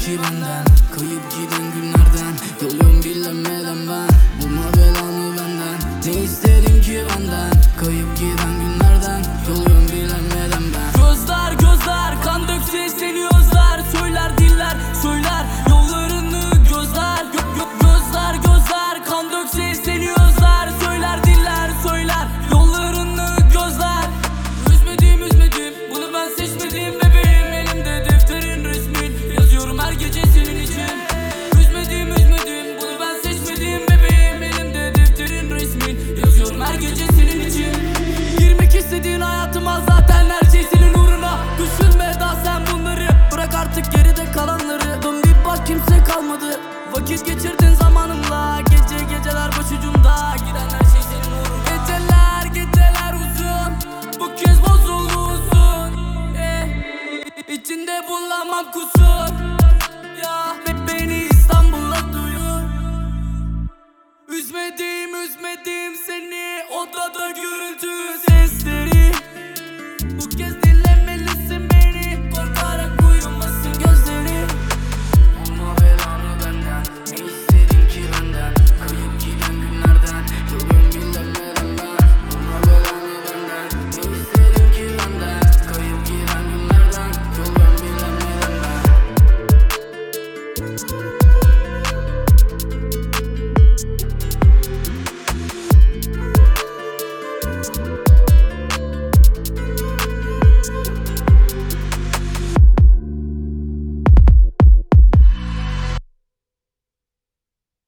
ki benden? Kayıp giden günlerden yolum bilemeden ben. Bulma belanı benden, ne istedin ki benden? Kayıp giden günlerden yolum bilemeden ben. Gözler gözler kan dökse seni özler. Söyler diller söyler yollarını gözler. Gözler gözler kan dökse seni özler. Söyler diller söyler yollarını gözler. Üzmedim bunu ben seçmedim bebeğim. Elimde defterin resmin yazıyorum her gece senin için. Üzmedim bunu ben seçmedim bebeğim. Elimde defterin resmin yazıyorum her gece senin için. Girmek istediğin hayatıma zaten her şey senin uğruna. Düşünme daha sen bunları, bırak artık geride kalanları. Dön bir bak kimse kalmadı, vakit geçirdin zamanımla. Geceler başucumda, giden her şey senin uğruna. Geceler uzun, bu kez bozulursun. İçinde bulamam kusur. Ya beni İstanbul'a duyur. Üzmedim seni, odada gürültü sesleri. Bu kez